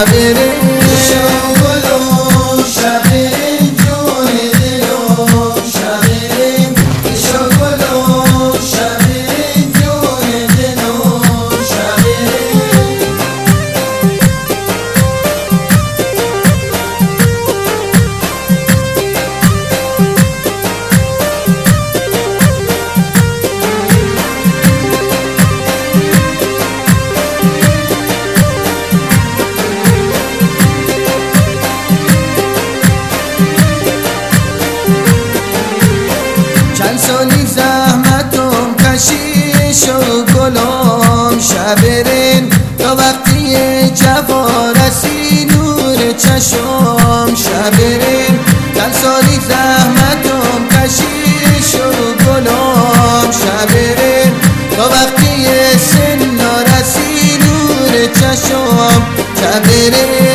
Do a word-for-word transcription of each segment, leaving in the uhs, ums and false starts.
شبرین شاگلو شبرین جون دلو شبرین شاگلو شبرین جون دلو شبرین چند سالی زحمتم کشیش و گلم شبرین تا وقتی جوا رسی نور چشم شبرین چند سالی زحمتم کشیش و گلم شبرین تا وقتی سن رسی نور چشم شبرین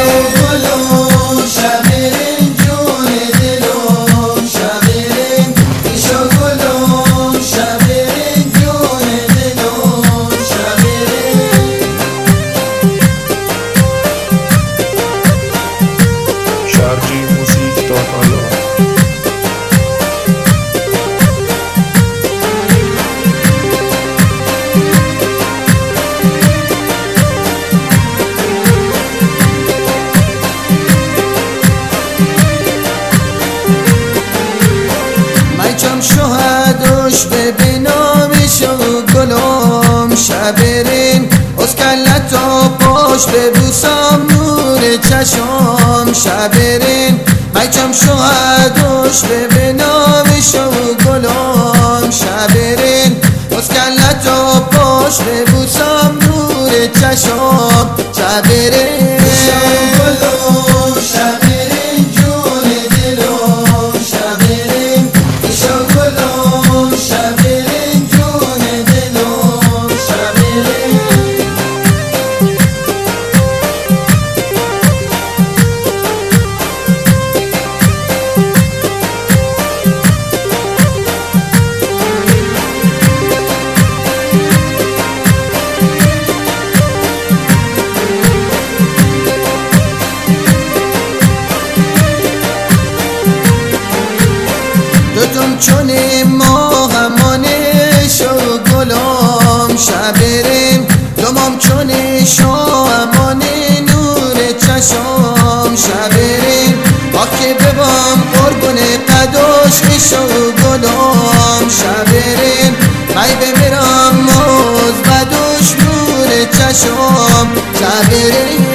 چم شهداش به بنامش و گلم شبرین از کلتا پاش به بوسام نور چشم شبرین من چم شهداش به بنامش و گلم شبرین از کلتا پاش به بوسام نور چشم شبرین دوتم چون ما همانش و گلم شبرین دومم چون شامان نور چشم شبرین باکی ببام قربون قداش و گلم شبرین مای بمیرم موز بدوش نور چشم شبرین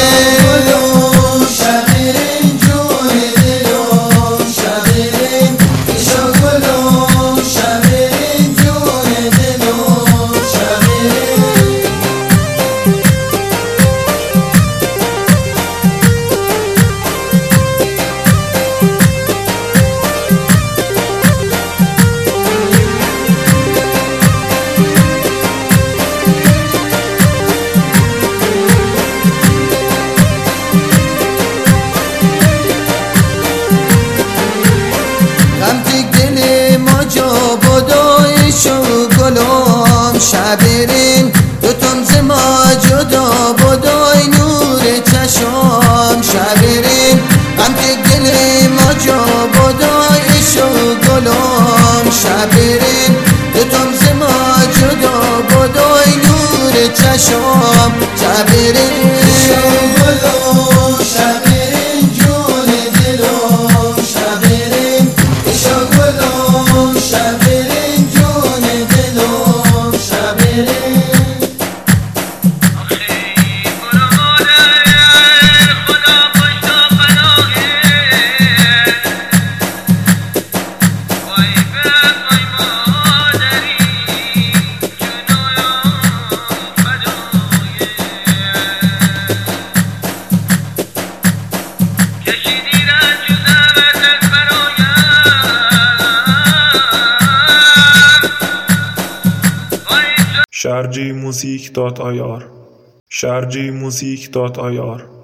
شبرین دوتم ز ما جدا بدای نور چشم شبرین غم که دل ما جا بدای شو گلم شبرین دوتم ز ما جدا بدای نور چشم شبرین شبرین جون دلم شبرین شاگلم شبرین جون دلم شبرین شرجی موزیک دات آی آر شرجی موزیک دات آی آر